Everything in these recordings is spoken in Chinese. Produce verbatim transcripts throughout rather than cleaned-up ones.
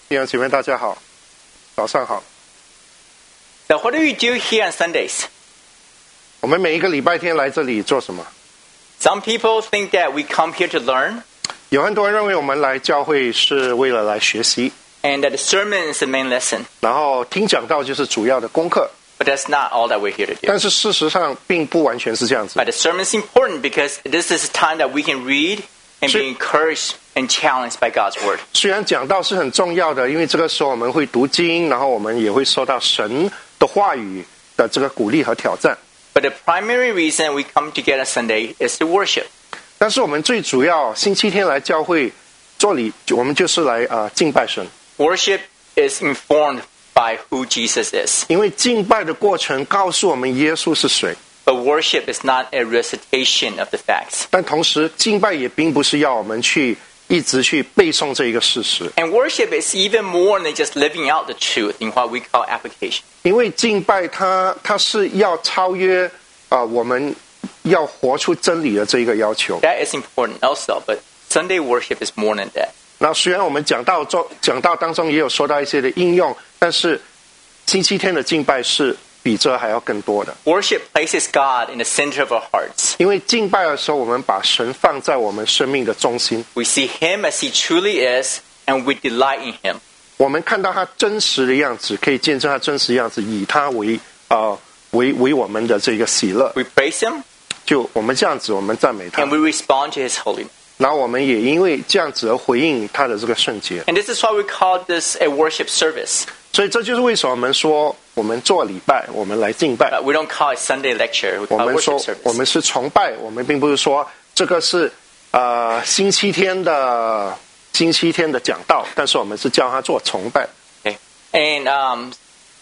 弟兄姐妹大家好，早上好。 So what do we do here on Sundays? 我们每一个礼拜天来这里做什么？ Some people think that we come here to learn, 有很多人认为我们来教会是为了来学习， and that the sermon is the main lesson. 然后听讲道就是主要的功课。 But that's not all that we're here to do. 但是事实上并不完全是这样子。 But the sermon is important because this is a time that we can read and be Sure. encouraged and challenged by God's word. 虽然讲道是很重要的，因为这个时候我们会读经，然后我们也会受到神的话语的这个鼓励和挑战。 But the primary reason we come together Sunday is to worship. 但是我们最主要星期天来教会做礼，我们就是来啊、呃、敬拜神。 Worship is informed by who Jesus is. 因为敬拜的过程告诉我们耶稣是谁， But worship is not a recitation of the facts. 但同时敬拜也并不是要我们去一直去背诵这一个事实。 And worship is even more than just living out the truth in what we call application. 因为敬拜它它是要超越啊、呃、我们要活出真理的这一个要求。 That is important also, but Sunday worship is more than that. 那虽然我们讲到中讲到当中也有说到一些的应用，但是星期天的敬拜是比这还要更多的。 Worship places God in the center of our hearts. 因为敬拜的时候，我们把神放在我们生命的中心， We see Him as He truly is, and we delight in Him. 我们看到他真实的样子，可以见证他真实的样子，以他为呃为为我们的这个喜乐。 We praise Him, 就我们这样子，我们赞美他 and，we respond to His holiness. 然后我们也因为这样子而回应他的这个圣洁。 And this is why we call this a worship service. 所以这就是为什么我们说我们做礼拜，我们来敬拜。 But we don't call it Sunday lecture. We 我 call 们 it 说 worship 我 service. 们是崇拜，我们并不是说这个是呃星期天的星期天的讲道，但是我们是叫他做崇拜。 Okay. And um,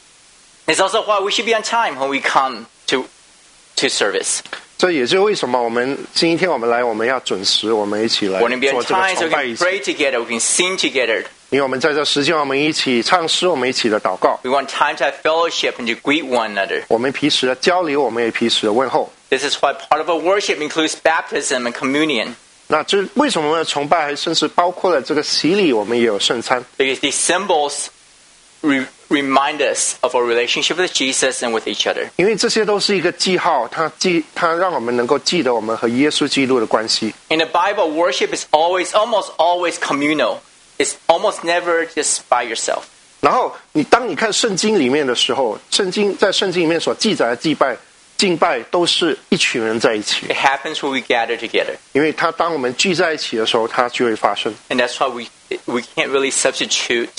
it's also why we should be on time when we come to to service. 这也就是为什么我们星期天我们来，我们要准时，我们一起来 We want to be 做 on 这个 time so 崇 we 拜 can 仪式。 pray together, we can sing together. 因为我们在这时间，我们一起唱诗，我们一起的祷告， We want time to have fellowship and to greet one another. 我们彼此的交流，我们也彼此的问候。 This is why part of our worship includes baptism and communion, 那这为什么我们的崇拜还甚至包括了这个洗礼，我们也有圣餐？ because these symbols re- remind us of our relationship with Jesus and with each other. 因为这些都是一个记号，它记它让我们能够记得我们和耶稣基督的关系。 In the Bible, worship is always, almost always communal. It's almost never just by yourself. 然后你当你看圣经里面的时候，圣经在圣经里面所记载的祭拜、敬拜都是一群人在一起， It happens when we gather together. 因为它当我们聚在一起的时候，它就会发生。 And that's why we we can't really substitute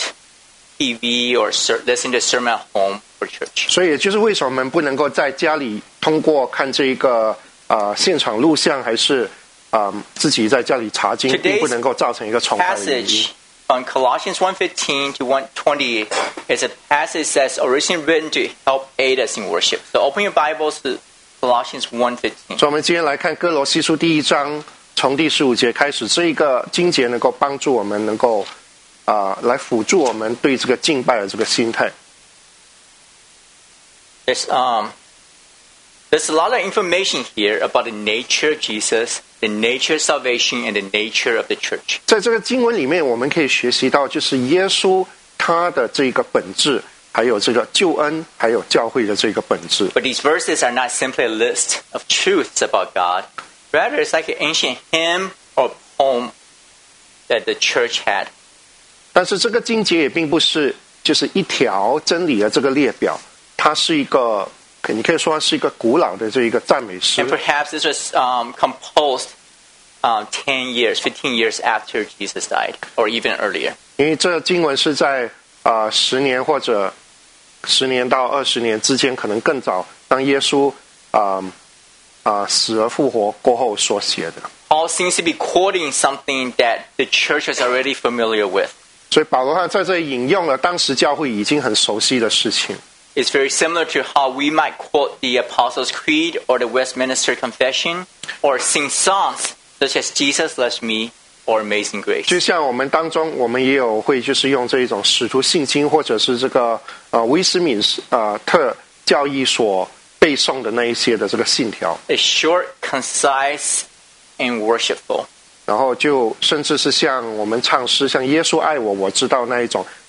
T V or ser- listen to sermon at home for church. 所以也就是为什么我们不能够在家里通过看这一个呃现场录像，还是啊、呃、自己在家里查经， Today's 并不能够造成一个崇拜的原因 Passage。on Colossians one fifteen to one twenty is a passage that's originally written to help aid us in worship. So open your Bibles to Colossians one fifteen. 所以我们今天来看哥罗西书第一章，从第十五节开始，这一个经节能够帮助我们能够啊、呃、来辅助我们对这个敬拜的这个心态。 There's um there's a lot of information here about the nature of Jesus, the nature of salvation, and the nature of the church. 在这个经文里面，我们可以学习到，就是耶稣他的这个本质，还有这个救恩，还有教会的这个本质。 But these verses are not simply a list of truths about God. Rather, it's like an ancient hymn or poem that the church had. 但是这个经节也并不是就是一条真理的这个列表，它是一个，你可以说是一个古老的这一个赞美诗 And。perhaps this was um, composed um, ten years, fifteen years after Jesus died, or even earlier. 因为这经文是在啊十年或者十年到二十年之间，可能更早，当耶稣啊啊死而复活过后所写的。 Paul seems to be quoting something that the church was already familiar with. 所以保罗他在这里引用了当时教会已经很熟悉的事情。 It's very similar to how we might quote the Apostles' Creed or the Westminster Confession, or sing songs such as Jesus Loves Me or Amazing Grace. 就像我们当中，我们也有会就是用这一种使徒信经，或者是这个呃威斯敏斯呃特教义所背诵的那一些的这个信条， It's short, concise, and worshipful. 然后就甚至是像我们唱诗，像耶稣爱我，我知道那一种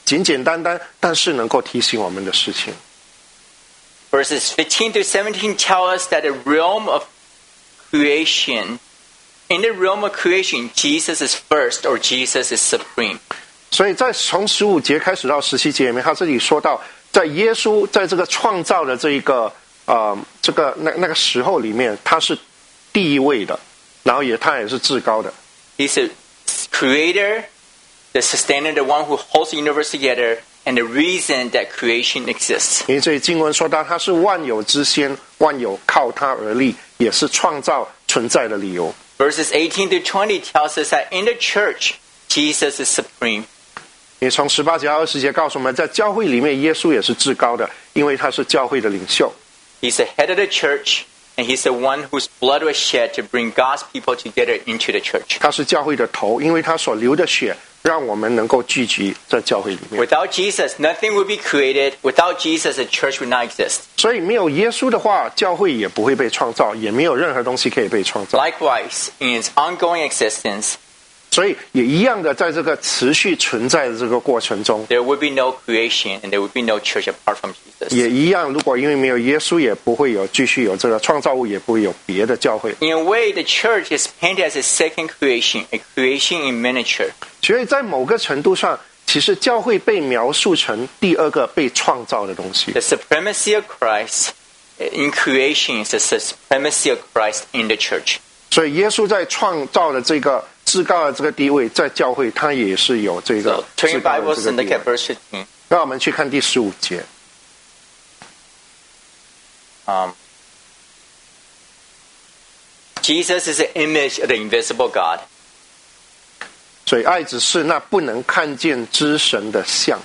简简单单，但是能够提醒我们的事情。 Verses fifteen to seventeen tell us that the realm of creation, in the realm of creation, Jesus is first or Jesus is supreme. 所以在从十五节开始到十七节里面，他这里说到，在耶稣在这个创造的这一个呃这个那那个时候里面，他是第一位的，然后也他也是至高的。 He's a creator, the sustainer, the one who holds the universe together, and the reason that creation exists. 因为这里经文说到，他是万有之先，万有靠他而立，也是创造存在的理由。 Verses eighteen to twenty tells us that in the church, Jesus is supreme. 因为从十八节到二十节告诉我们，在教会里面，耶稣也是至高的，因为他是教会的领袖。 He's the head of the church, and he's the one whose blood was shed to bring God's people together into the church. 他是教会的头，因为他所流的血，让我们能够聚集在教会里面。 Without Jesus, nothing would be created. Without Jesus, the church would not exist. 所以没有耶稣的话，教会也不会被创造，也没有任何东西可以被创造。 Likewise, in its ongoing existence, 所以也一样的，在这个持续存在的这个过程中， there would be no creation and there would be no church apart from Jesus. 也一样。如果因为没有耶稣，也不会有继续有这个创造物，也不会有别的教会。 In a way, the church is painted as a second creation, a creation in miniature. 所以在某个程度上，其实教会被描述成第二个被创造的东西。 The supremacy of Christ in creation is the supremacy of Christ in the church. 所以耶稣在创造的这个至高的这个地位，在教会他也是有这个 So, turn 至 your 高的 Bibles 这 and 个 look 地 at 位。 verse fifteen. 让我们去看第十五节。 Um, Jesus is the image of the invisible God. 所以爱只是那不能看见之神的像，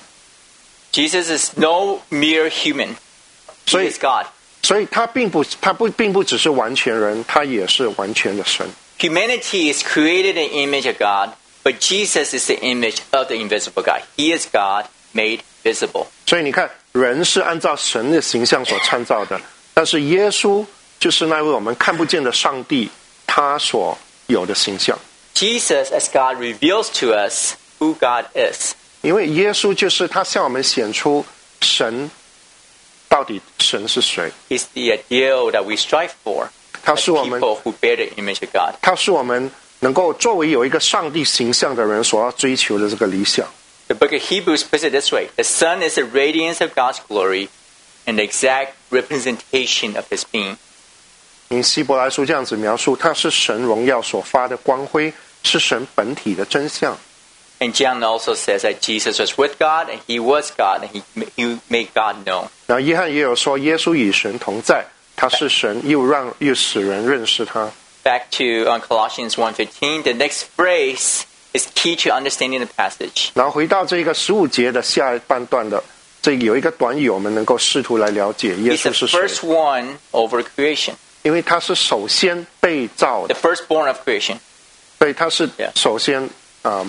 Jesus is no mere human. He 所以 is God. 所以他并不他不并不只是完全人，他也是完全的神。 Humanity is created in the image of God, but Jesus is the image of the invisible God. He is God made visible. 所以你看，人是按照神的形象所创造的，但是耶稣就是那位我们看不见的上帝，他所有的形象。 Jesus, as God, reveals to us who God is. 因为耶稣就是他向我们显出神到底神是谁， He's the ideal that we strive for 他 as 是我们 people who bear the image of God. 他是我们能够作为有一个上帝形象的人所要追求的这个理想。 The book of Hebrews puts it this way. The Son is the radiance of God's glory and the exact representation of His being. 因希伯来书这样子描述，他是神荣耀所发的光辉，是神本体的真相。 And John also says that Jesus was with God and He was God and He, he made God known. 然后约翰也有说，耶稣与神同在，他是神，又让又使人认识他。 Back to uh, Colossians one fifteen, the next phrase is key to understanding the passage. 然后回到这个十五节的下半段的，这有一个短语，我们能够试图来了解耶 He's the 稣是谁， first one over creation, 因为他是首先被造 the 的， firstborn of creation. 所以他是 Yeah. 首先嗯。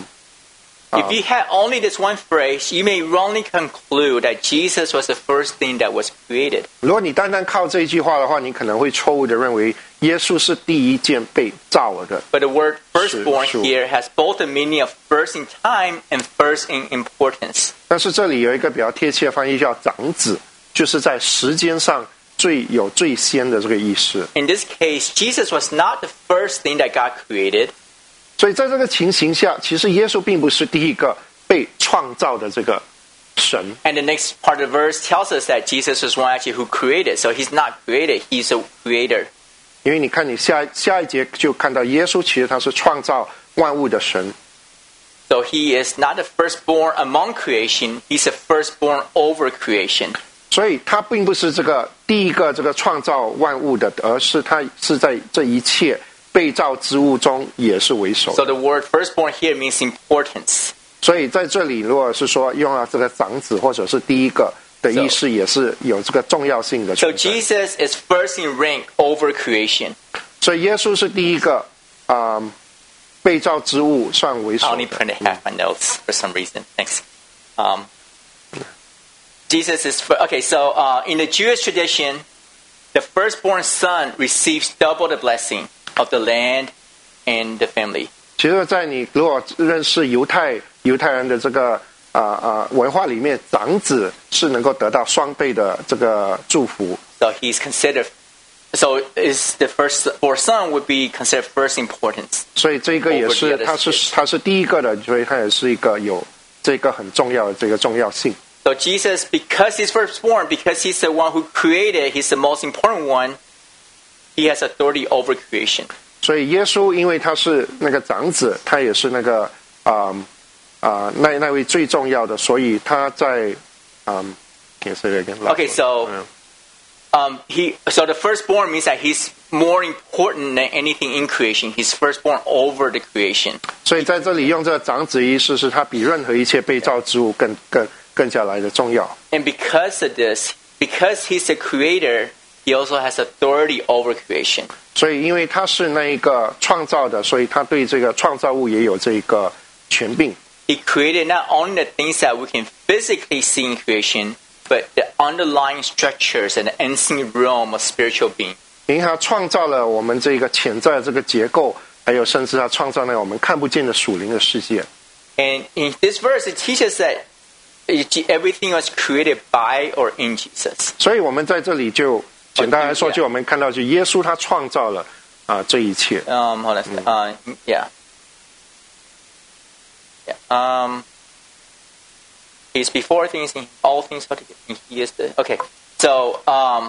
If you had only this one phrase, you may wrongly conclude that Jesus was the first thing that was created. 如果你单单靠这一句话的话，你可能会错误的认为耶稣是第一件被造的。 But the word firstborn Sure, sure. here has both the meaning of first in time and first in importance. 但是这里有一个比较贴切的翻译叫长子，就是在时间上最有最先的这个意思。 In this case, Jesus was not the first thing that God created. 所以在这个情形下，其实耶稣并不是第一个被创造的这个神。 And the next part of the verse tells us that Jesus was one actually who created. So he's not created, he's a creator. 因为你看你下下一节就看到耶稣其实他是创造万物的神， So he is not the firstborn among creation, he's the firstborn over creation. 所以他并不是这个第一个这个创造万物的，而是他是在这一切被造之物中也是为首的。 So the word firstborn here means importance. 所以在这里，如果是说用了这个长子或者是第一个的意思，也是有这个重要性的 So 存在。 Jesus is first in rank over creation. 所以耶稣是第一个啊、呃被造之物算为 I 首 only 的。 printed half my notes for some reason. Thanks. Um, Jesus is fir- okay. So uh, in the Jewish tradition, the firstborn son receives double the blessing of the land and the family. 其实，在你如果认识犹太犹太人的这个啊、 啊啊文化里面，长子是能够得到双倍的这个祝福。 So he's considered. So is the first or son would be considered first importance. 所以这个也是，他是他是第一个的，所以他也是一个有这个很重要的这个重要性。 So Jesus, because he's firstborn, because he's the one who created, he's the most important one. He has authority over creation. 所以耶稣因为他是那个长子，他也是那个啊啊、呃呃、那那位最重要的，所以他在嗯，也是这个。 Okay, so. Um, he so the firstborn means that he's more important than anything in creation. He's firstborn over the creation. 所以在这里用这个长子意思是他比任何一切被造之物更更更加来的重要。 And because of this, because he's the creator, he also has authority over creation. 所以因为他是那一个创造的，所以他对这个创造物也有这个权柄。 He created not only the things that we can physically see in creation, but the underlying structures and the unseen realm of spiritual being. 因为他创造了我们这个潜在的这个结构，还有甚至他创造了我们看不见的属灵的世界。 And in this verse, it teaches that everything was created by or in Jesus. 所以我们在这里就简单来说，就我们看到，就耶稣他创造了啊、呃、这一切。 Um, hold on. Uh, yeah. Yeah. Um. He's before things, in all things. He is the okay. So, um,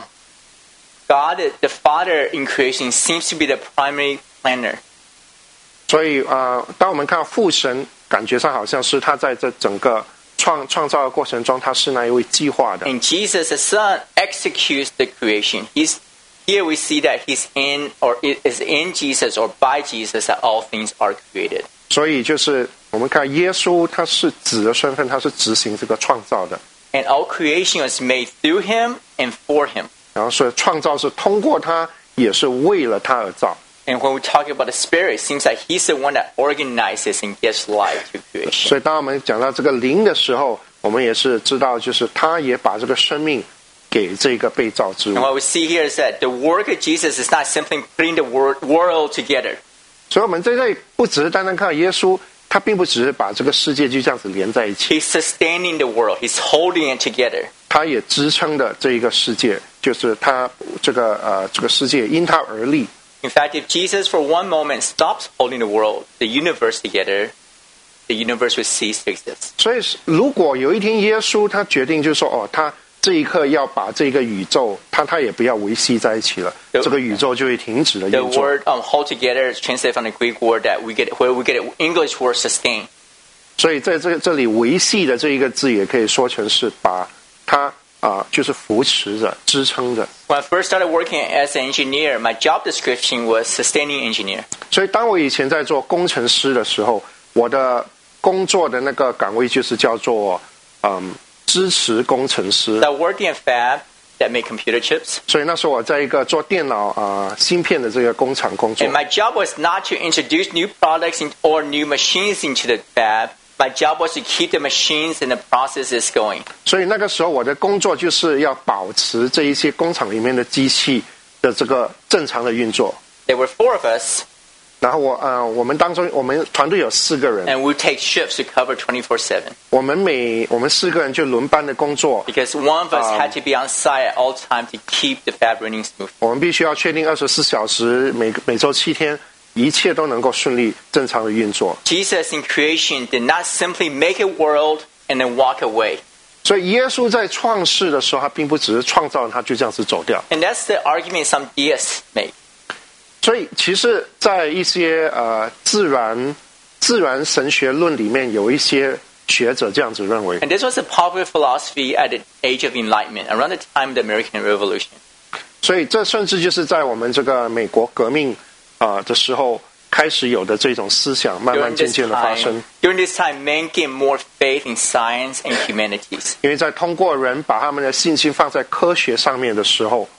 God, the Father in creation, seems to be the primary planner. 所以啊、呃，当我们看到父神，感觉上好像是他在这整个创创造的过程中，他是那一位计划的。 And Jesus, the Son, executes the creation. He's here. We see that He's in, or is in Jesus, or by Jesus, that all things are created. 所以就是我们看耶稣，他是子的身份，他是执行这个创造的。 And all creation was made through Him and for Him. 然后所以创造是通过他，也是为了他而造。 And when we talk about the Spirit, it seems like He's the one that organizes and gives life to creation. 所以当我们讲到这个灵的时候，我们也是知道，就是他也把这个生命给这个被造之物。 And what we see here is that the work of Jesus is not simply putting the world together. 所以我们在这里不只是单单看到耶稣，他并不只是把这个世界就这样子连在一起。 He's sustaining the world. He's holding it together. 他也支撑的这一个世界，就是他这个呃这个世界因他而立。 In fact, if Jesus for one moment stops holding the world, the universe together, the universe would cease to exist. 所以如果有一天耶稣他决定就是说哦，他这一刻要把这个宇宙，他他也不要维系在一起了， The, 这个宇宙就会停止了运 the 作。 word um, hold together is translated from the Greek word that we get, where we get an English word sustain. 所以在这这里维系的这一个字也可以说成是把它啊、呃，就是扶持着、支撑着。 When I first started working as an engineer, my job description was sustaining engineer. 所以当我以前在做工程师的时候，我的工作的那个岗位就是叫做嗯支持工程师。 So I worked in a fab that made computer chips. 所以那时候我在一个做电脑啊、呃、芯片的这个工厂工作。 And my job was not to introduce new products in, or new machines into the fab. My job was to keep the machines and the processes going. 所以那个时候我的工作就是要保持这一些工厂里面的机器的这个正常的运作。 There were four of us. 然后我呃，我们当中我们团队有四个人。 And we take shifts to cover twenty-four seven. 我们每我们四个人就轮班的工作。 Because one of us um, had to be on site at all times to keep the fab running smooth. 我们必须要确定二十四小时，每每周七天。一切都能够顺利正常的运作。 Jesus in creation did not simply make a world and then walk away. 所以耶稣在创世的时候，他并不只是创造，他就这样子走掉。 And that's the argument some deists make. 所以其实，在一些呃自然自然神学论里面，有一些学者这样子认为。 And this was a popular philosophy at the age of enlightenment, around the time of the American Revolution. 所以这甚至就是在我们这个美国革命。啊、呃、的时候开始有的这种思想，慢慢渐渐的发生。 During this time, men gained more faith in science and humanities. 因为在通过人把他们的信心放在科学上面的时候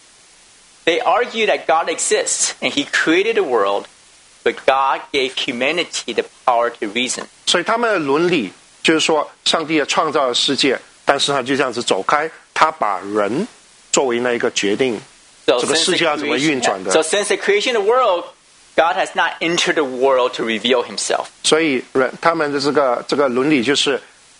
，they argue that God exists and He created the world, but God gave humanity the power to reason. 所以他们的伦理就是说，上帝也创造了世界，但是他就这样子走开，他把人作为那一个决定。 So 这个世界要怎么运转的 ？So since the creation of the world, God has not entered the world to reveal Himself. 所以人他们的这个这个伦理就是，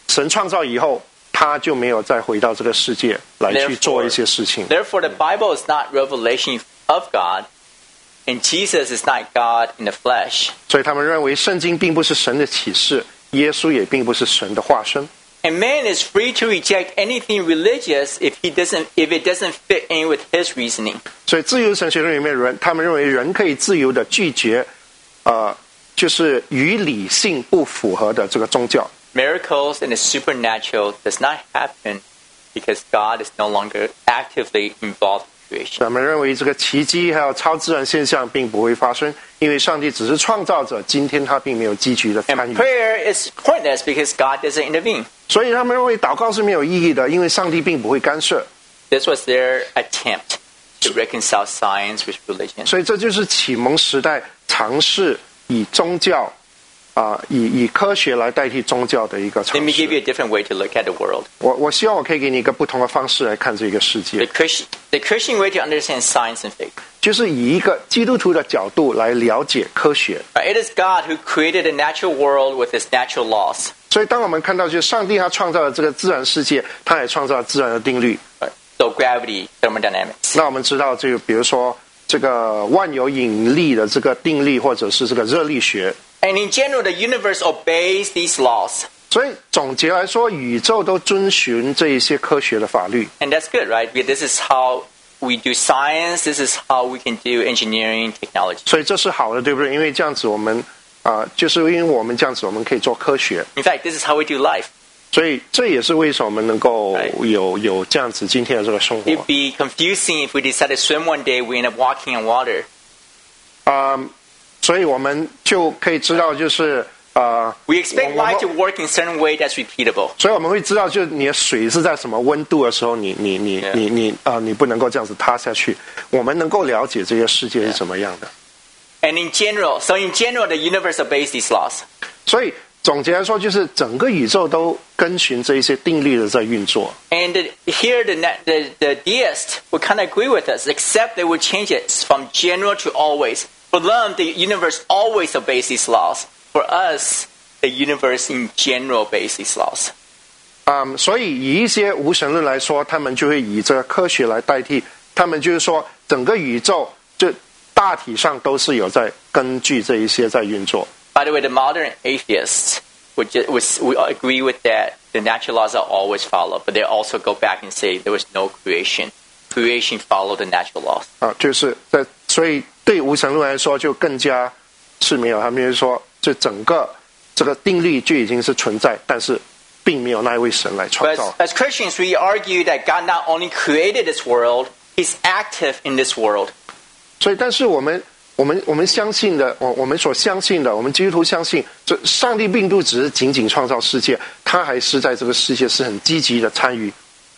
神创造以后，他就没有再回到这个世界来去做一些事情。 Therefore, the Bible is not revelation of God, and Jesus is not God in the flesh. 所以他们认为圣经并不是神的启示，耶稣也并不是神的化身。 And man is free to reject anything religious if he doesn't, if it doesn't fit in with his reasoning. 所以自由神学论里面人，他们认为人可以自由的拒绝，呃，就是与理性不符合的这个宗教。 Miracles and the supernatural does not happen because God is no longer actively involved in creation. 他们认为这个奇迹还有超自然现象并不会发生，因为上帝只是创造者，今天他并没有积极的参 And 与。 prayer is pointless because God doesn't intervene. 所以他们认为祷告是没有意义的，因为上帝并不会干涉。 This was their attempt to reconcile science with religion. 所以这就是启蒙时代尝试以宗教啊、呃，以以科学来代替宗教的一个 Let 尝 me give 试。 you a different way to look at the world. 我我希望我可以给你一个不同的方式来看这个世 The 界， Christian, the Christian way to understand science and faith. 就是以一个基督徒的角度来了解科学。 It is God who created the natural world with its natural laws. 所以当我们看到就是上帝他创造了这个自然世界，他也创造了自然的定律。 So gravity, thermodynamics. 那我们知道这个，比如说这个万有引力的这个定律，或者是这个热力学。 And in general, the universe obeys these laws. 所以总结来说，宇宙都遵循这一些科学的法律。 And that's good, right? Because this is how we do science. This is how we can do engineering, technology. 所以这是好的，对不对？因为这样子我们啊、呃，就是因为我们这样子，我们可以做科学。 In fact, this is how we do life. 所以这也是为什么我们能够有有这样子今天的这个生活。 It'd be confusing if we decide to swim one day, we end up walking on water. 啊、呃，所以我们就可以知道，就是呃， We expect 我 life 我 to work in a certain way that's repeatable. 所以我们会知道，就是你的水是在什么温度的时候，你你你 Yeah. 你你啊、呃，你不能够这样子塌下去。我们能够了解这些世界是怎么样的。 And in general, so in general, the universe obeys these laws. 所以总结来说，就是整个宇宙都跟循这一些定律的在运作。 And the, here, the, the the deists would kind of agree with us, except they would change it from general to always. For them, the universe always obeys these laws. For us, the universe in general obeys these laws. 嗯，所以以一些无神论来说，他们就会以这个科学来代替。他们就是说，整个宇宙就大体上都是有在根据这一些在运作。 By the way, the modern atheists would, just, would, would agree with that. The natural laws are always followed, but they also go back and say there was no creation. Creation followed the natural laws. 啊，就是在，所以对无神论来说，就更加是没有。他们就是说，这整个这个定律就已经是存在，但是并没有那一位神来创 But 造。 as, as Christians, we argue that God not only created this world, He's active in this world. 所以，但是我们我们我们相信的，我我们所相信的，我们基督徒相信，这上帝并不只是仅仅创造世界，他还是在这个世界是很积极的参与。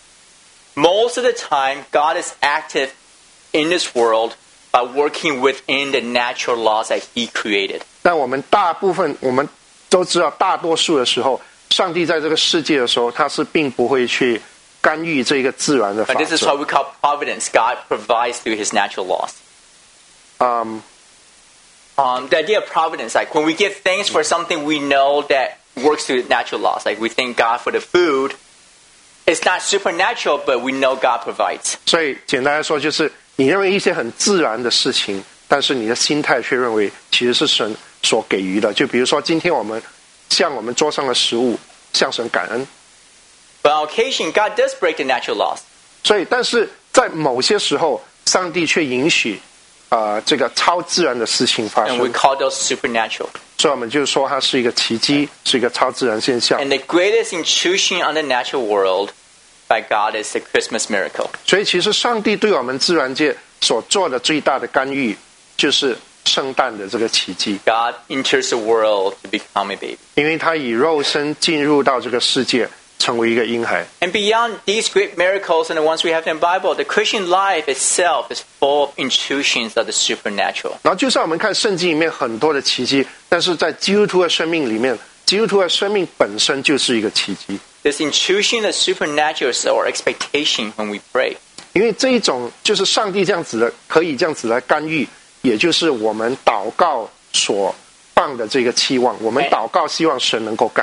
Most of the time, God is active in this world by working within the natural laws that He created. 但我们大部分我们都知道，大多数的时候，上帝在这个世界的时候，他是并不会去干预这个自然的法 But this is 则。 what we call providence. God provides through His natural laws. 嗯， Um, the idea of providence, like when we give thanks for something we know that works through natural laws, like we thank God for the food, it's not supernatural, but we know God provides. 所以简单来说，就是你认为一些很自然的事情，但是你的心态却认为其实是神所给予的。就比如说，今天我们向我们桌上的食物，向神感恩。 But on occasion, God does break the natural laws. 所以，但是在某些时候，上帝却允许啊、呃、这个超自然的事情发 And we 生。 call those supernatural. 所以我们就说它是一个奇迹，是一个超自然现象。 And the greatest intrusion on the natural world by God is the Christmas miracle. 所以，其实上帝对我们自然界所做的最大的干预，就是圣诞的这个奇迹。 God enters the world to become a baby. 因为他以肉身进入到这个世界，成为一个婴孩。 And beyond these great miracles and the ones we have in the Bible, the Christian life itself is full of intrusions of the supernatural. 然后，就算我们看圣经里面很多的奇迹，但是在基督徒的生命里面，基督徒的生命本身就是一个奇迹。 This intrusion of supernatural is our expectation when we pray. 因为这一种就是上帝这样子的，可以这样子来干预，也就是我们祷告所放的这个期望。我们祷告希望神能够干预。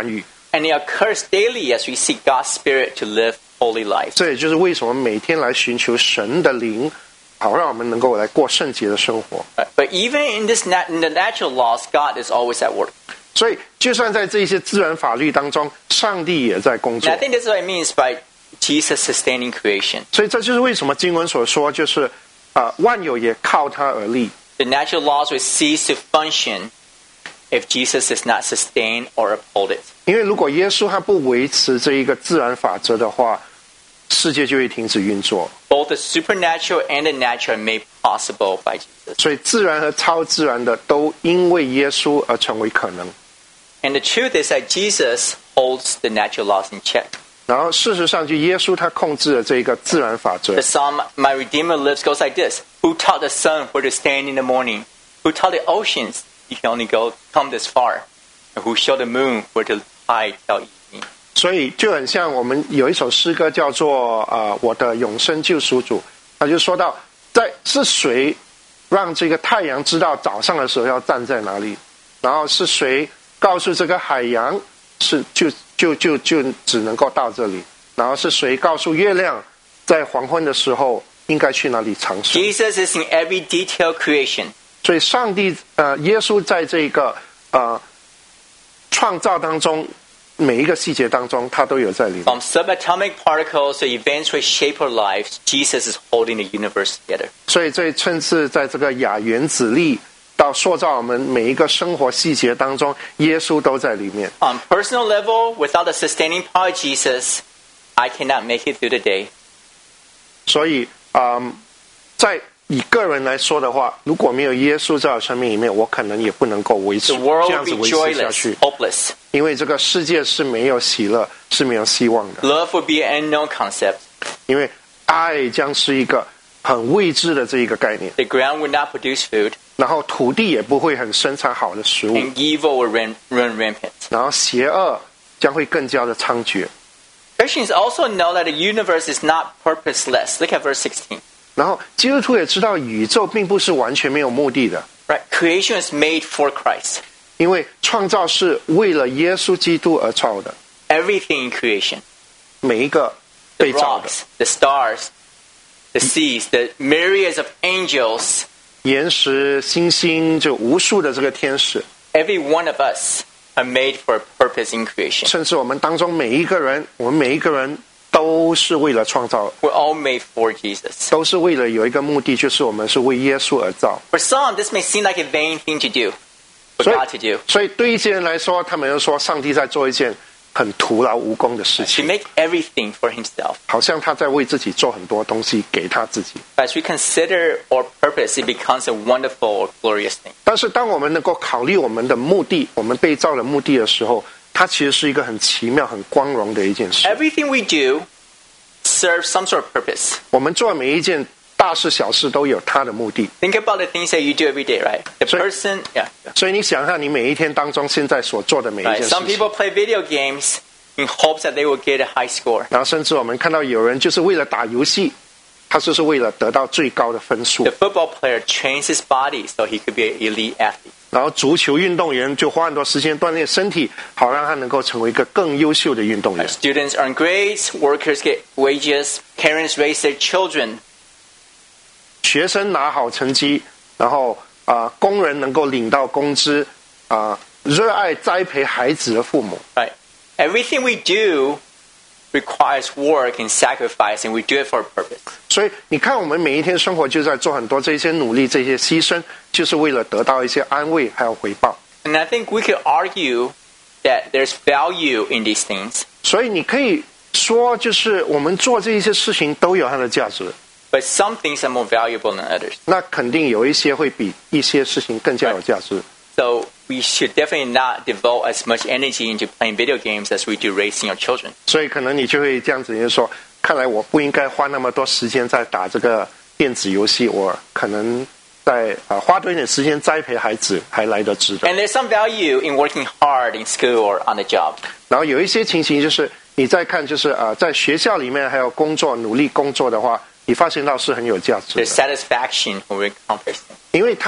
And it occurs daily as we seek God's Spirit to live holy lives. 这也就是为什么每天来寻求神的灵，好让我们能够来过圣洁的生活。 But even in this nat- in the natural laws, God is always at work. 所以，就算在这些自然法律当中，上帝也在工 And 作 I。think that's what it means by Jesus sustaining creation. 所以，这就是为什么经文所说，就是啊、呃，万有也靠他而立。 The natural laws will cease to function if Jesus does not sustain or uphold it. 因为如果耶稣他不维持这一个自然法则的话，世界就会停止运作。 Both the supernatural and the natural are made possible by Jesus. 所以，自然和超自然的都因为耶稣而成为可能。 And the truth is that Jesus holds the natural laws in check. 然后，事实上，就耶稣他控制了这一个自然法则 The。psalm, My Redeemer lives, goes like this. Who taught the sun where to stand in the morning? Who taught the oceans you can only go come this far? And who showed the moon where to hide till evening? 所以就很像我们有一首诗歌叫做《呃我的永生救赎主》，他就说到，在是谁让这个太阳知道早上的时候要站在哪里，然后是谁告诉这个海洋是就就就就只能够到这里，然后是谁告诉月亮在黄昏的时候应该去哪里藏身。 Jesus is in every detailed creation. 所以上帝呃耶稣在这个呃创造当中。每一个细节当中，他都有在里面。 From subatomic particles to events which shape our lives, Jesus is holding the universe together. 所以，这甚至在这个亚原子力到塑造我们每一个生活细节当中，耶稣都在里面。 On personal level, without the sustaining power of Jesus, I cannot make it through the day. 所以，嗯，在以个人来说的话，如果没有耶稣在我生命里面，我可能也不能够维持 The world 这 will 样子 be 维持下 joyless, 去， hopeless. 因为这个世界是没有喜乐，是没有希望的。 Love will be an unknown concept. 因为爱将是一个很未知的这一个概念， The ground will not produce food, 然后土地也不会很生产好的食物， and evil will run, run rampant. 然后邪恶将会更加的猖獗。 Christians also know that the universe is not purposeless. Look at verse sixteen. 然后基督徒也知道，宇宙并不是完全没有目的的， Right? Creation is made for Christ. 因为创造是为了耶稣基督而造的， Everything in creation, 每一个 the 被造的 rocks, the stars, the seas, the myriads of angels, 岩石、星星，就无数的这个天使， every one of us are made for a purpose in creation. 甚至我们当中每一个人，我们每一个人都是为了创造， We're all made for Jesus. 都是为了有一个目的，就是我们是为耶稣而造。 For some, this may seem like a vain thing to do, for 所以 God to do. 所以对一些人来说，他们就说上帝在做一件很徒劳无功的事 To 情， make everything for himself. 好像他在为自己做很多东西给他自己。 But as we consider our purpose, it becomes a wonderful or glorious thing. 但是当我们能够考虑我们的目的，我们被造的目的的时候，它其实是一个很奇妙、很光荣的一件事。 Everything we do serves some sort of purpose. 我们做每一件大事小事都有它的目的， Think about the things that you do every day, right? The So- person, yeah. 所以你想想，你每一天当中现在所做的每一 Right. 件事 Some 情， people play video games in hopes that they will get a high score. 然后甚至我们看到有人就是为了打游戏，他就是为了得到最高的分数 The。football player trains his body so he could be an elite athlete. 然后足球运动员就花很多时间锻炼身体，好让他能够成为一个更优秀的运动员 Right. Students earn grades, workers get wages, parents raise their children. 学生拿好成绩，然后啊、呃工人能够领到工资，啊、热爱栽培孩子的父母。 Right. Everything we do requires work and sacrifice, and we do it for a purpose. 所以你看，我们每一天生活就在做很多这些努力、这些牺牲，就是为了得到一些安慰还有回报。 And I think we could argue that there's value in these things, 所以你可以说，就是我们做这一些事情都有它的价值。 but some things are more valuable than others. 那肯定有一些会比一些事情更加有价值。 So we should definitely not devote as much energy into playing video games as we do raising our children. 所以可能你就会这样子，就是说，看来我不应该花那么多时间在打这个电子游戏，我可能在啊、呃、花多一点时间栽培孩子还来得值得。 And there's some value in working hard in school or on the job. 然后有一些情形就是你再看，就是啊、呃、在学校里面还有工作努力工作的话，你发现到是很有价值 There's 的， satisfaction when we accomplish things. 因为它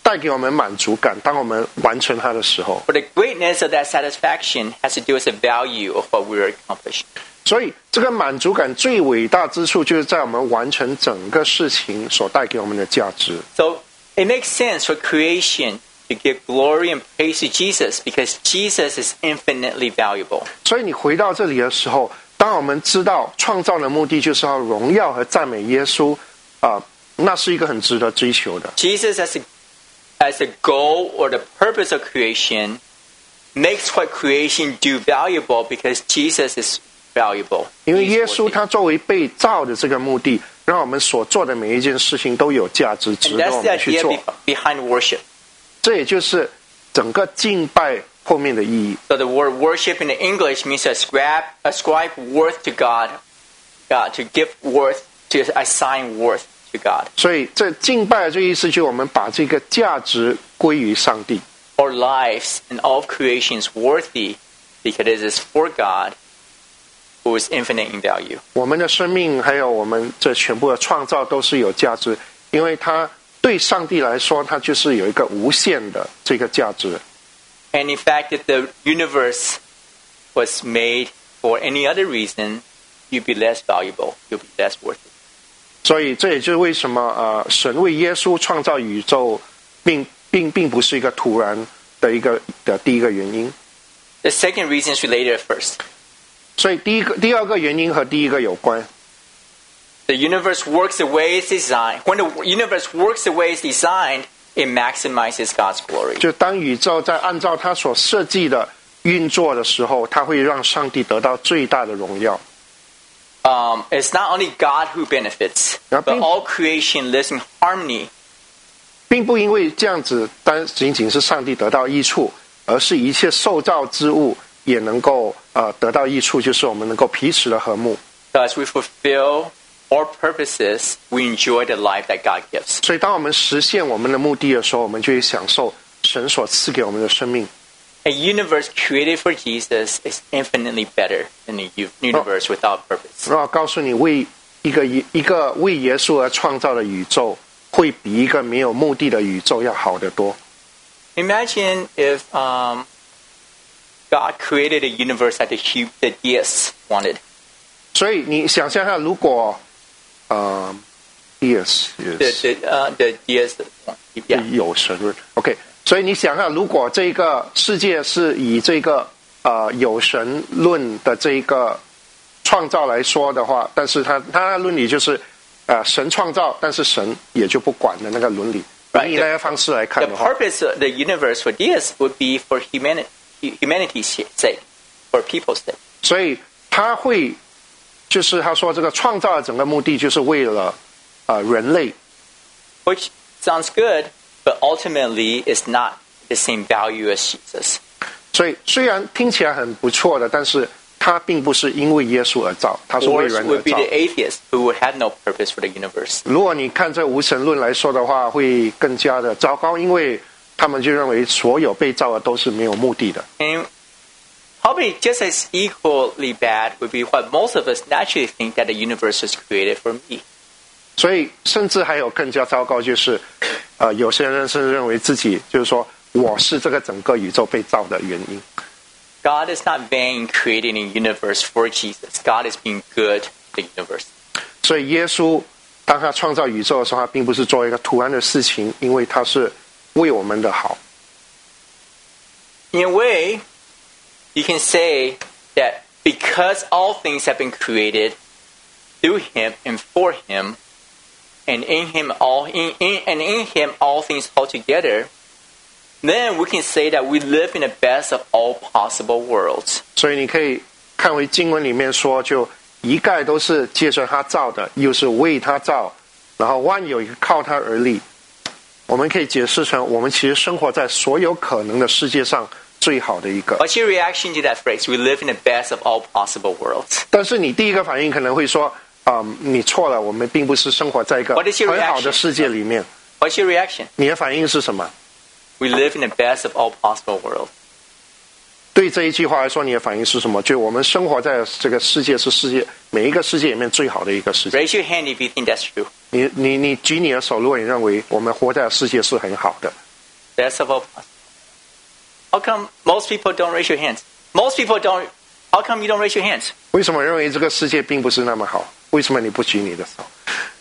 带给我们满足感，当我们完成它的时候。 But the greatness of that satisfaction has to do with the value of what we are accomplishing. 所以这个满足感最伟大之处，就是在我们完成整个事情所带给我们的价值。 So it makes sense for creation to give glory and praise to Jesus because Jesus is infinitely valuable. 所以你回到这里的时候，当我们知道创造的目的就是要荣耀和赞美耶稣啊、呃，那是一个很值得追求的。 Jesus as a, as a goal or the purpose of creation makes what creation do valuable because Jesus is valuable. 因为 He's 耶稣 worthy. 他作为被造的这个目的，让我们所做的每一件事情都有价值，值 And 得我 that's the 们去 idea 做。 be- behind worship. 这也就是整个敬拜后面的意义。 So the word worship in English means to ascribe, ascribe worth to God, God, to give worth, to assign worth to God. 所以这敬拜的这意思，就是我们把这个价值归于上帝。 Our lives and all of creation is worthy because it is for God who is infinite in value. 我们的生命还有我们这全部的创造都是有价值，因为它对上帝来说，它就是有一个无限的这个价值。 And in fact, if the universe was made for any other reason, you'd be less valuable. You'll be less worthy. 所以这也就是为什么呃，神为耶稣创造宇宙，并并并不是一个突然的一个的第一个原因。 The second reason is related at first. 所以第一个、第二个原因和第一个有关。 The universe works the way it's designed. When the universe works the way it's designed, it maximizes God's glory. 就当宇宙在按照它所设计的运作的时候，它会让上帝得到最大的荣耀。 Um, it's not only God who benefits, Yeah, but being- all creation lives in harmony. 并不因为这样子单仅仅是上帝得到益处，而是一切受造之物也能够呃得到益处，就是我们能够彼此的和睦。 So as we fulfill our purposes, we enjoy the life that God gives. 所以，当我们实现我们的目的的时候，我们就会享受神所赐给我们的生命。 A universe created for Jesus is infinitely better than a u- universe without purpose. 然后告诉你，为一个一个为耶稣而创造的宇宙，会比一个没有目的的宇宙要好得多。 Imagine if um, God created a universe that the, hu- the deists wanted. 所以你想象一下，如果呃，yes The, yes the, uh, the deists want. Yeah. 有神论 ，OK。所以你想想，如果这个世界是以这个呃有神论的这一个创造来说的话，但是它它的论理就是呃神创造，但是神也就不管的那个伦理。 Right. 以那个方式来看 The 的话， purpose of the universe for deists would be for humanity, humanity's sake, for people's sake. 所以他会就是他说这个创造的整个目的就是为了呃人类。 Which sounds good, but ultimately is not the same value as Jesus. 所以虽然听起来很不错的，但是它并不是因为耶稣而造，它是为 Or 人 it 而 would be 造。 the atheists who would have no purpose for the universe. 如果你看这无神论来说的话，会更加的糟糕，因为他们就认为所有被造的都是没有目的的。 And probably just as equally bad would be what most of us naturally think that the universe was created for me. 所以甚至还有更加糟糕，就是呃，有些人甚至认为自己就是说我是这个整个宇宙被造的原因。 God is not vain in creating a universe for Jesus. God is being good to the universe. 所以耶稣当他创造宇宙的时候，他并不是做一个突然的事情，因为他是为我们的好。 In a way, you can say that because all things have been created through Him and for Him, and in Him all in, in, and in Him all things hold together, then we can say that we live in the best of all possible worlds. 所以你可以看为经文里面说，就一概都是借着他造的，又是为他造，然后万有也靠他而立。我们可以解释成，我们其实生活在所有可能的世界上最好的一个。 What's your reaction to that phrase? We live in the best of all possible worlds. 但是你第一个反应可能会说，嗯，你错了，我们并不是生活在一个 What is your 很好 reaction? 的世界里面。 What's your reaction? 你的反应是什么？ We live in the best of all possible worlds. 对这一句话来说，你的反应是什么？就我们生活在这个世界是世界每一个世界里面最好的一个世界。 Raise your hand if you think that's true. 你你你举你的手，如果你认为我们活在的世界是很好的。 best of all possible. How come most people don't raise your hands? Most people don't. How come you don't raise your hands? 为什么认为这个世界并不是那么好？为什么你不举你的手？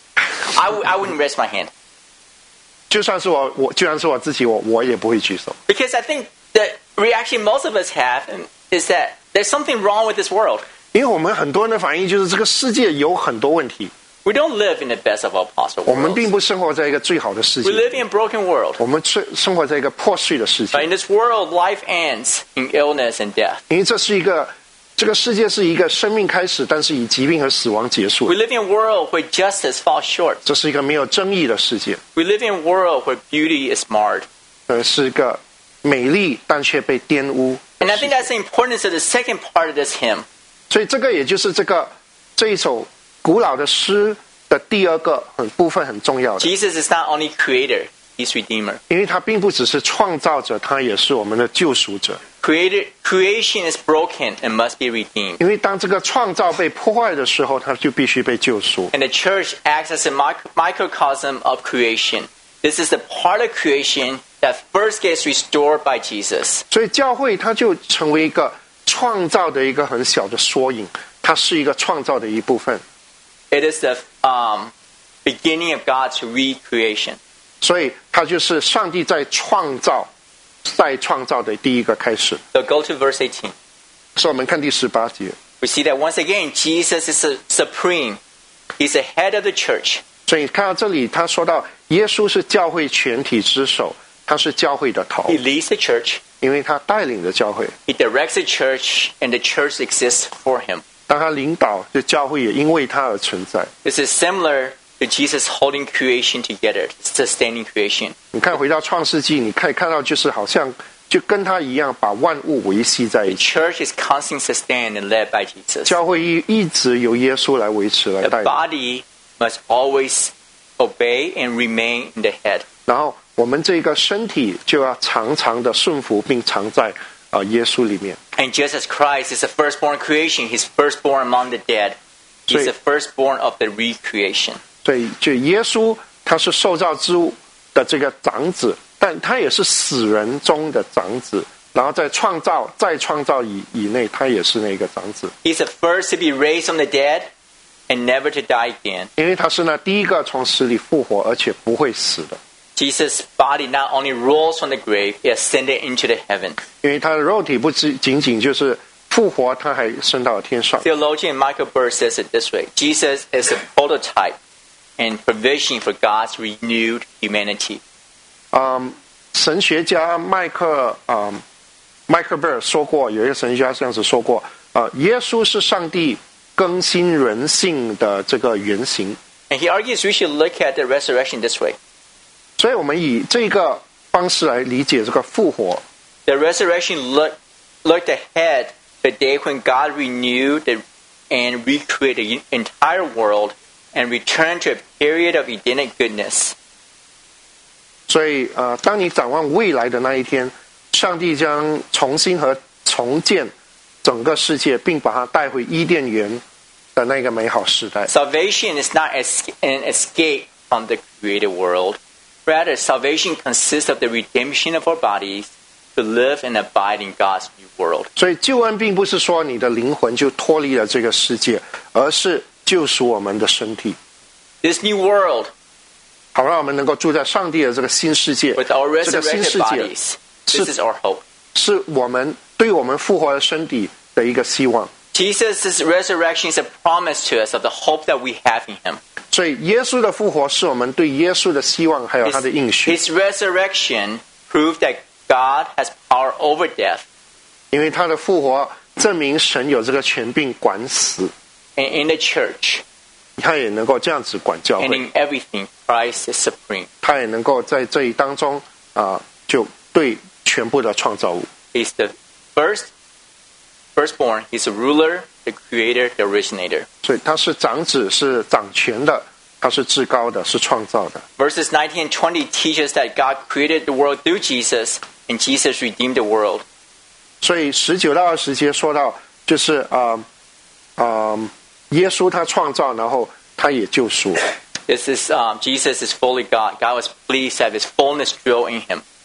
I, w- I wouldn't raise my hand. 就算是我，我就算是我自己，我我也不会举手。 Because I think the reaction most of us have is that there's something wrong with this world. 因为我们很多人的反应就是这个世界有很多问题， We don't live in the best of all possible 我们 worlds. 并不生活在一个最好的世界 We，live in a broken world. 我们生生活在一个破碎的世界 But，in this world, life ends in illness and death. 因为这是一个这个世界是一个生命开始，但是以疾病和死亡结束 We。live in a world where justice falls short. 这是一个没有争议的世界， We live in a world where beauty is marred. 呃，是一个美丽但却被玷污的 And I 世 think 界。 that's the importance of the second part of this hymn. 所以这个也就是这个这一首古老的诗的第二个很部分很重要的， Jesus is not only creator, he's redeemer. 因为他并不只是创造者，他也是我们的救赎者。 Created, creation is broken and must be redeemed. 因为当这个创造被破坏的时候，他就必须被救赎。 And the church acts as a mic- microcosm of creation. This is the part of creation that first gets restored by Jesus. 所以教会它就成为一个创造的一个很小的缩影，它是一个创造的一部分。 It is the um, beginning of God's recreation. 所以它就是上帝在创造、再创造的第一个开始。 So go to verse eighteen. 所以我们看第十八节， We see that once again, Jesus is su- supreme. He's the head of the church. 所以看到这里，他说到耶稣是教会全体之首，他是教会的头 He，leads the church. 因为他带领着教会。 He directs the church, and the church exists for him. 当他领导，这教会也因为他而存在。 This is similar to Jesus holding creation together, sustaining creation. 你看，回到创世纪，你可以看到，就是好像就跟他一样，把万物维系在一 The 起。 church is constantly sustained and led by Jesus. 教会一一直由耶稣来维持、来 The 带领。 body must always obey and remain in the head. 然后我们这个身体就要常常的顺服，并常在啊、呃、耶稣里面。 And just as Christ is the firstborn creation, he's firstborn among the dead. He's So- the firstborn of the recreation. 所以，就耶稣他是受造之物的这个长子，但他也是死人中的长子。然后在创造、再创造以以内，他也是那个长子， He's the first to be raised from the dead and never to die again. 因为他是那第一个从死里复活，而且不会死的。 Jesus' body not only rose from the grave, it ascended into the heaven. 因为他的肉体不只仅仅就是复活，他还升到了天上。 Theologian Michael Bird says it this way: Jesus is a prototype and provision for God's renewed humanity. 嗯，神学家麦克嗯麦克贝尔说过，有一个神学家这样子说过，啊、耶稣是上帝更新人性的这个原型。 And he argues we should look at the resurrection this way. 所以我们以这个方式来理解这个复活。 The resurrection look, looked ahead the day when God renewed the, and recreated the entire world and returned to a period of Edenic goodness. 所以呃，当你展望未来的那一天，上帝将重新和重建整个世界，并把它带回伊甸园的那个美好时代。 Salvation is not es- an escape from the created world. Rather, salvation consists of the redemption of our bodies to live and abide in God's new world. 所以救恩并不是说你的灵魂就脱离了这个世界，而是救赎我们的身体， This new world 好让我们能够住在上帝的这个新世界。 with our 这个新 resurrected 世界 bodies, this is our hope. 是我们对我们复活的身体的一个希望。 Jesus' resurrection is a promise to us of the hope that we have in him. 所以耶稣的复活是我们对耶稣的希望，还有他的应 His, 许。 his resurrection proved that God has power over death. 因为他的复活证明神有这个权柄管死， And in the church 他也能够这样子管教 and 会， in everything, Christ is supreme. 他也能够在这一当中啊、就对全部的创造物。 He's the first, firstborn. He's the ruler, the creator, the originator. 所以他是长子，是掌权的，他是至高的，是创造的。 Verses nineteen and twenty teach us that God created the world through Jesus, and Jesus redeemed the world. 所以十九到二十节说到，就是啊啊、呃呃耶稣他创造，然后他也救赎。 This is um, Jesus is fully God. God was pleased to have his fullness dwell in him.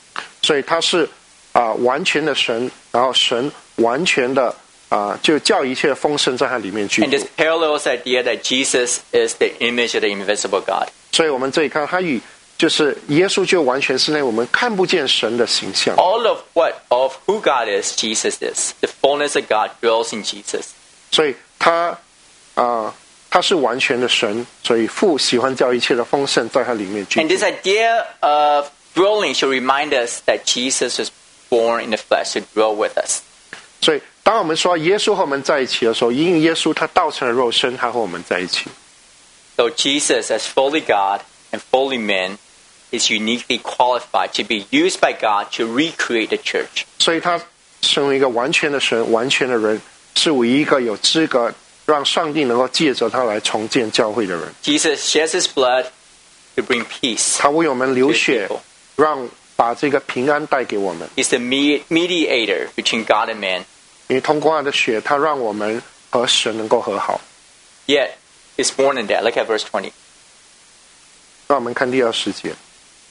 所以他是啊、呃、完全的神，然后神完全的啊、呃、就叫一切丰盛在他里面居 And 住。 this parallels the idea that Jesus is the image of the invisible God. 所以我们这里看他与就是耶稣就完全是那我们看不见神的形象。 All of what of who God is, Jesus is. The fullness of God dwells in Jesus. 所以他啊、呃、他是完全的神，所以父喜欢叫一切的丰盛在他里面居 And 住。 this idea of dwelling should remind us that Jesus was born in the flesh to dwell with us. 所以当我们说耶稣和我们在一起的时候，因为耶稣他道成了肉身，他和我们在一起。 So Jesus, as fully God and fully man, is uniquely qualified to be used by God to recreate the church. 所以他身为一个完全的神、完全的人，是唯一一个有资格让上帝能够借着他来重建教会的人。 Jesus sheds his blood to bring peace. 他为我们流血，让把这个平安带给我们。 He's the me- mediator between God and man. 因为通过他的血，他让我们和神能够和好。 Yet, he's more than that. Look at verse twenty. 让我们看第二十节。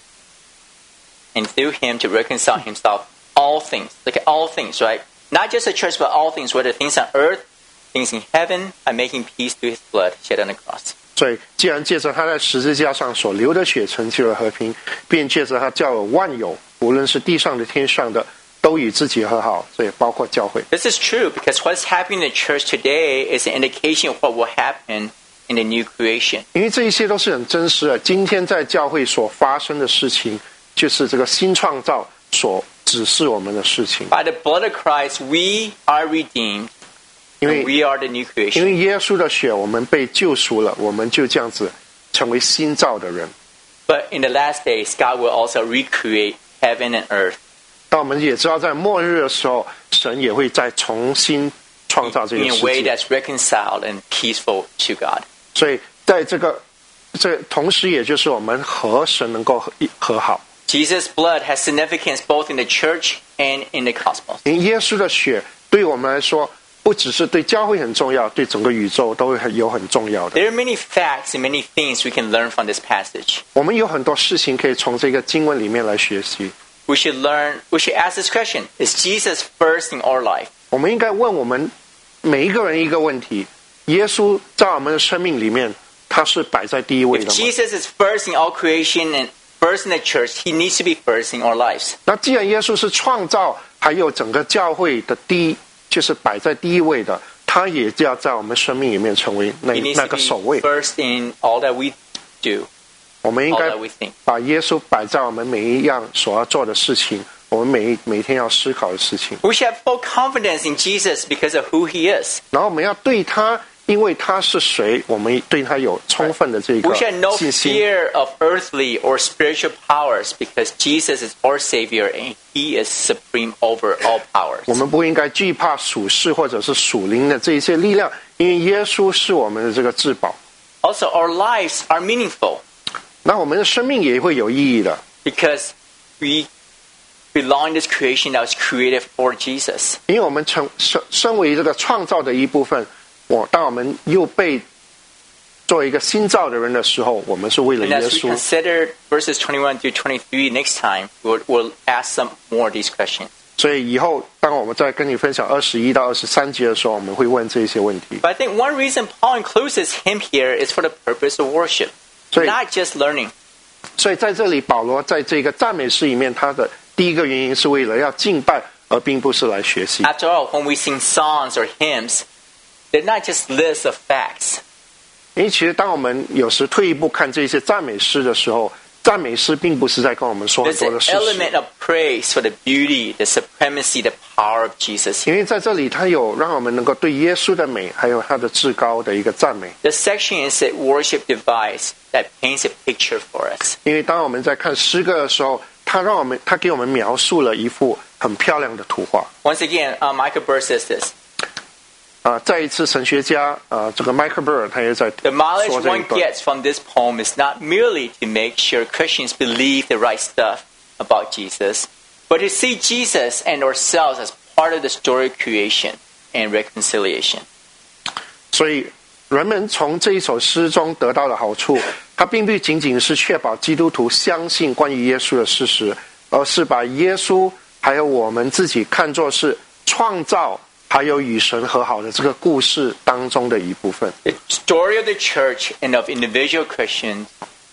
And through him to reconcile himself all things. Look at all things, right? Not just the church, but all things, whether things on earth, things in heaven, by making peace through his blood shed on the cross. 所以，既然借着他在十字架上所流的血成就了和平，便借着他叫有万有，无论是地上的、天上的，都与自己和好，这也包括教会。 This is true because what's happening in the church today is an indication of what will happen in the new creation. 因为这一切都是很真实的。今天在教会所发生的事情，就是这个新创造所指示我们的事情。 By the blood of Christ, we are redeemed, 因 and 为 we are the new 因 creation. 为耶稣的血，我们被救赎了，我们就这样子成为新造的人。 But in the last days, God will also recreate heaven and earth 但我们也知道，在末日的时候，神也会再重新创造这 in 个 a 世 way 界。 that's reconciled and peaceful to God. 所以，在这个这同时，也就是我们和神能够和和好。 Jesus' blood has significance both in the church and in the cosmos. 因为耶稣的血对我们来说，不只是对教会很重要，对整个宇宙都会很有很重要的。 There are many facts and many things we can learn from this passage. 我们有很多事情可以从这个经文里面来学习。 We should learn, we should ask this question: Is Jesus first in our life? 我们应该问我们每一个人一个问题：耶稣在我们的生命里面，他是摆在第一位 If 的吗？ Jesus is first in all creation and first in the church, he needs to be first in our lives. 那既然耶稣是创造，还有整个教会的第一，就是摆在第一位的，他也就要在我们生命里面成为那 He needs 那 to 个首 be 位。 first in all that we do, 我们应 all 该 that we think. 把耶稣摆在我们每一样所要做的事情，我们每一每天要思考的事情。 We should have full confidence in Jesus because of who he is. 然后我们要对他，因为他是谁，我们对他有充分的这个 We should have no 信心。 fear of earthly or spiritual powers because Jesus is our Savior and he is supreme over all powers. 我们不应该惧怕属世或者是属灵的这一些力量，因为耶稣是我们的这个至宝。 Also, our lives are meaningful 那我们的生命也会有意义的， because we belong in this creation that was created for Jesus. 因为我们成身身为这个创造的一部分，我当我们又被作为一个新造的人的时候，我们是为了 And 耶 as we 稣。 consider verses twenty-one through twenty-three next time, we'll, we'll ask some more of these questions. 所以以后当我们再跟你分享二十一到二十三节的时候，我们会问这些问题。 But I think one reason Paul includes this hymn here is for the purpose of worship, 所以 not just learning. 所以在这里，保罗在这个赞美诗里面，他的第一个原因是为了要敬拜，而并不是来学习。 After all, when we sing songs or hymns, they're not just lists of facts. 因为其实当我们有时退一步看这些赞美诗的时候，赞美诗并不是在跟我们说很 There's 多 an 的事 element 实， of praise for the beauty, the supremacy, the power of Jesus. 因为在这里，他有让我们能够对耶稣的美，还有他的至高的一个赞美。 The section is a worship device that paints a picture for us. 因为当我们在看诗歌的时候，他让我们，他给我们描述了一幅很漂亮的图画。 Once again, uh, Michael Burr says this: 啊、再一次神学家啊、这个 Michael Burr 他也在 The mileage 说这一 one 段。 gets from this poem is not merely to make sure Christians believe the right stuff about Jesus, but to see Jesus and ourselves as part of the story of creation and reconciliation. 所以人们从这一首诗中得到的好处，它并不仅仅是确保基督徒相信关于耶稣的事实， 而是把耶稣还有我们自己看作是创造还有与神和好的这个故事当中的一部分。 The story of the church and of individual Christians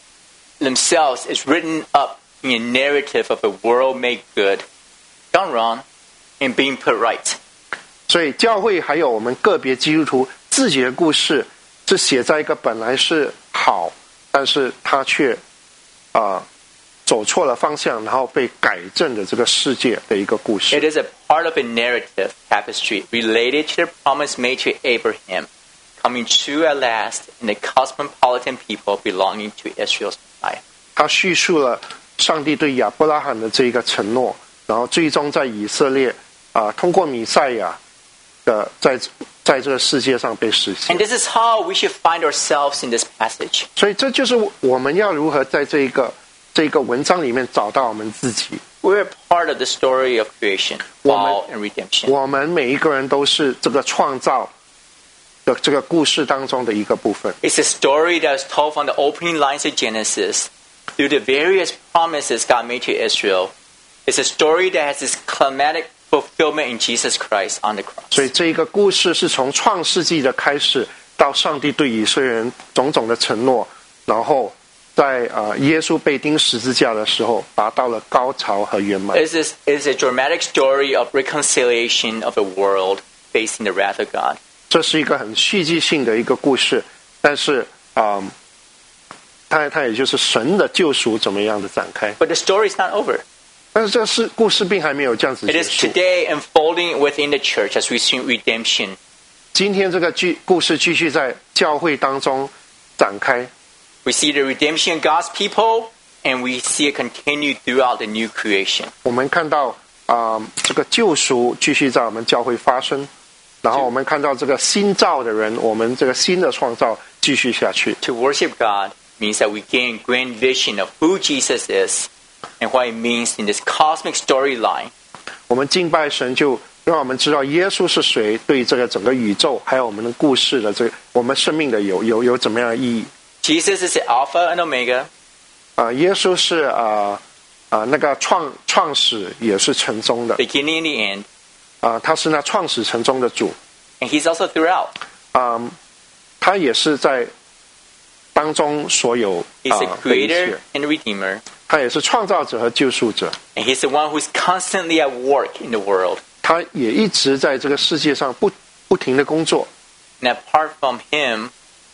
themselves is written up in a narrative of a world made good, gone wrong, and being put right. 所以教会还有我们个别基督徒自己的故事是写在一个本来是好，但是他却啊、呃、走错了方向，然后被改正的这个世界的一个故事。 It is a part of a narrative tapestry related to the promise made to Abraham, coming true at last in the cosmopolitan people belonging to Israel's Messiah. 他叙述了上帝对亚伯拉罕的这一个承诺，然后最终在以色列啊、呃、通过弥赛亚的在在这个世界上被实现。 And this is how we should find ourselves in this passage. 所以这就是我们要如何在这一个这一个文章里面找到我们自己。 We're part of the story of creation, fall, and redemption. 我们每一个人都是这个创造的这个故事当中的一个部分。 It's a story that is told from the opening lines of Genesis through the various promises God made to Israel. It's a story that has its climatic fulfillment in Jesus Christ on the cross. 所以这一个故事是从创世纪的开始，到上帝对以色列人种种的承诺，然后在呃耶稣被钉十字架的时候，达到了高潮和圆满。 It is, it is a dramatic story of reconciliation of a world facing the wrath of God. 这是一个很戏剧性的一个故事，但是啊、呃，它它也就是神的救赎怎么样的展开。 But the story is not over. 但是这是故事并还没有这样子 It 结 is 束。 today unfolding within the church as we see redemption. 今天这个剧故事继续在教会当中展开。 We see the redemption of God's people, and we see it continue throughout the new creation. 我们看到啊、呃，这个救赎继续在我们教会发生，然后我们看到这个新造的人，我们这个新的创造继续下去。 To worship God means that we gain grand vision of who Jesus is and what it means in this cosmic storyline. 我们敬拜神，就让我们知道耶稣是谁，对这个整个宇宙还有我们的故事的这个我们生命的有有有怎么样的意义。 Jesus is the Alpha and Omega. 啊、呃，耶稣是啊啊、呃呃、那个创创始也是成终的 beginning and the end, 啊、呃，他是那创始成终的主 and He's also throughout. 啊、呃，他也是在当中所有啊、 He's the 的一切 creator and redeemer, 他也是创造者和救赎者， and He's the one who's constantly at work in the world. 他也一直在这个世界上不不停的工作。 And apart from Him,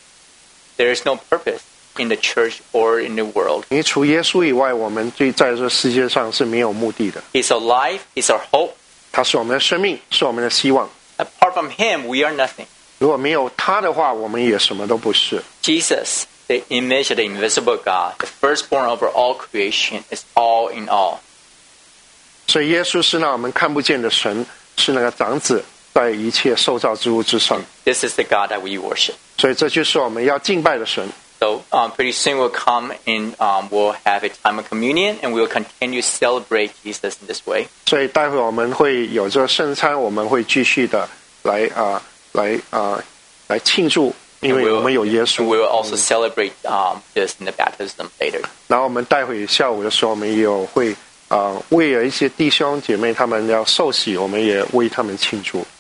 there is no purpose in the church or in the world. 因为除耶稣以外，我们对在这个世界上是没有目的的。 He's our life, He's our hope. 他是我们的生命，是我们的希望。 Apart from Him, we are nothing. 如果没有他的话，我们也什么都不是。 Jesus, the image of the invisible God, the firstborn over all creation, is all in all. 所以耶稣是那我们看不见的神，是那个长子，在一切受造之物之上。 This is the God that we worship. 所以这就是我们要敬拜的神。 So um, pretty soon we'll come and um, we'll have a time of communion, and we'll continue to celebrate Jesus in this way. 所以待会我们会有这个圣餐，我们会继续的来啊、呃、来啊、呃、来庆祝，因 And 为 we'll, 我们有耶 and 稣。 we will also celebrate um, this in the baptism later. 然后我们待会下午的时候，我们也有会啊、呃为了一些弟兄姐妹他们要受洗，我们也为他们庆祝。